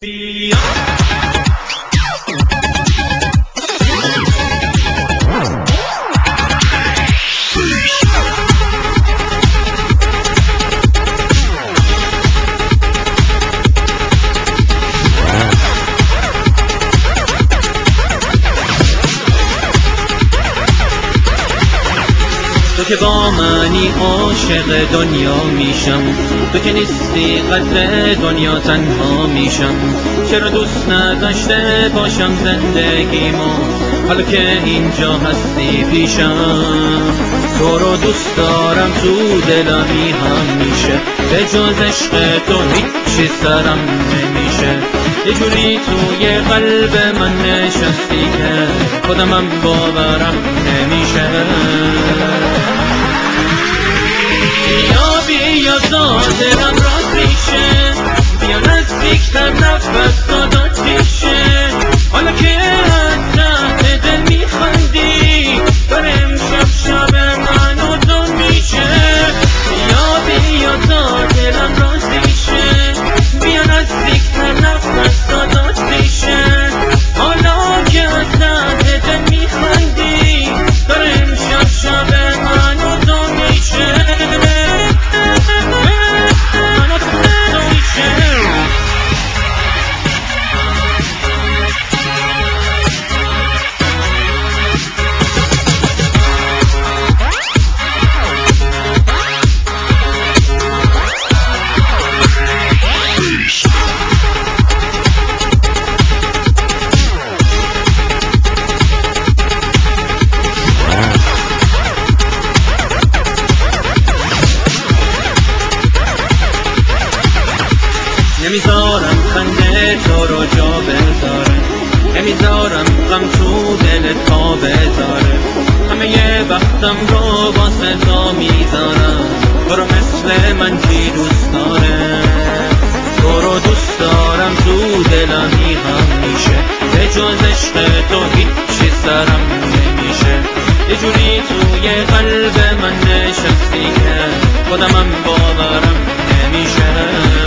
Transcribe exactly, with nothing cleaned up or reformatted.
تو که با منی عاشق دنیا میشم، تو که نیستی قدر دنیا تنها میشم. چرا دوست نداشته باشم زندگیمو حالا که اینجا هستی پیشم؟ تو رو دوست دارم تو دلمی همیشه، به جز عشق تو هیچی سرم نمیشه. یه جوری توی قلب من نشستی که خودمم باورم نمیشه. بیا بیا تا دلم راست میشه، بیا نزدیکتر نفس دادات میشه. حالا که از ته دل میخندی داره امشب شب من و تو میشه. بیا بیا تا دلم راست میشه، بیا نزدیکتر نفس دادات میشه. حالا که از ته دل میخندی داره امشب شب من و تو میشه. نمیذارم خنده تو رو جا بذاره، نمیذارم غم تو دل تا بذاره. همه یه وقتم رو واسه تو میذارم، تو رو مثل من کی دوست داره؟ تو رو دوست دارم تو دلمی همیشه، به جز عشق تو هیچی سرم نمیشه. یه جوری توی قلب من نشستی که خودمم باورم نمیشه.